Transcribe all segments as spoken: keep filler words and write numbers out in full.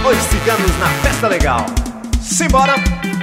Os ciganos na festa legal. Simbora!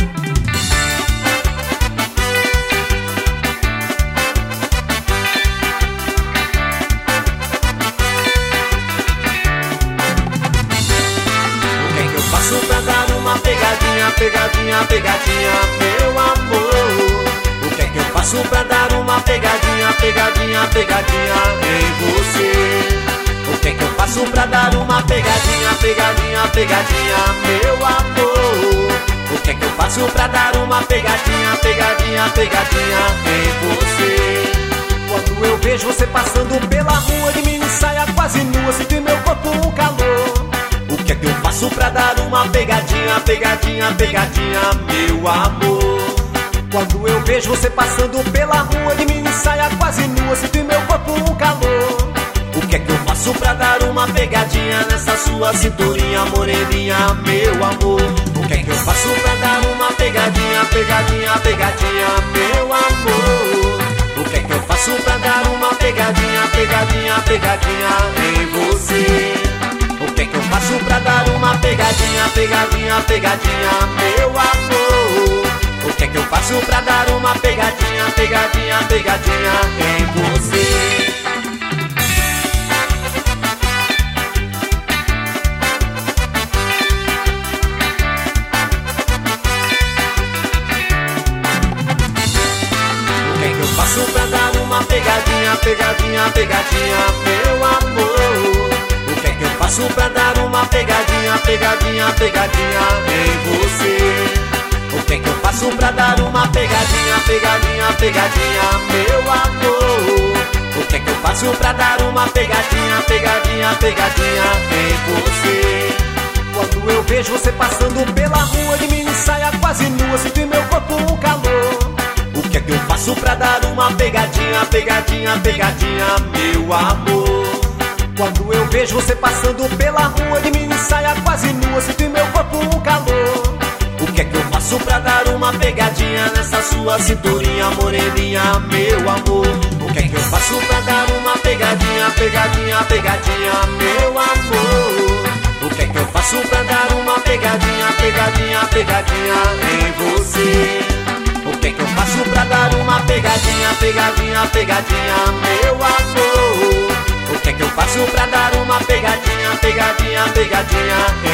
Pra dar uma pegadinha, pegadinha, pegadinha, meu amor. O que é que eu faço pra dar uma pegadinha, pegadinha, pegadinha em você? O que é que eu faço pra dar uma pegadinha, pegadinha, pegadinha, meu amor? O que é que eu faço pra dar uma pegadinha, pegadinha, pegadinha em você? Quando eu vejo você passando pela rua de mini saia quase nua, sinto em meu corpo um calor. O que é que eu faço pra dar uma pegadinha, pegadinha, pegadinha, meu amor? Quando eu vejo você passando pela rua de mini saia quase nua, sinto em meu corpo um calor. O que é que eu faço pra dar uma pegadinha nessa sua cinturinha moreninha, meu amor? O que é que eu faço pra dar uma pegadinha, pegadinha, pegadinha, meu amor? O que é que eu faço pra dar uma pegadinha, pegadinha, pegadinha em você? O que é que eu faço pra dar uma pegadinha, pegadinha, pegadinha, meu amor? O que é que eu faço pra dar uma pegadinha, pegadinha, pegadinha em você? O que é que eu faço pra dar uma pegadinha, pegadinha, pegadinha, meu amor? O que é que eu faço pra dar uma pegadinha, pegadinha, pegadinha em você? O que é que eu faço pra dar uma pegadinha, pegadinha, pegadinha, meu amor? O que é que eu faço pra dar uma pegadinha, pegadinha, pegadinha em você? Quando eu vejo você passando pela rua de mini saia quase nua, sinto em meu corpo um calor. O que é que eu faço pra dar uma pegadinha, pegadinha, pegadinha, meu amor? Quando eu vejo você passando pela rua de mini saia quase nua, sinto em meu corpo um calor. O que é que eu faço pra dar uma pegadinha nessa sua cinturinha moreninha, meu amor? O que é que eu faço pra dar uma pegadinha, pegadinha, pegadinha, meu amor? O que é que eu faço pra dar uma pegadinha, pegadinha, pegadinha em você? O que é que eu faço pra dar uma pegadinha, pegadinha, pegadinha, meu amor? O que é que eu faço pra dar uma pegadinha, pegadinha, pegadinha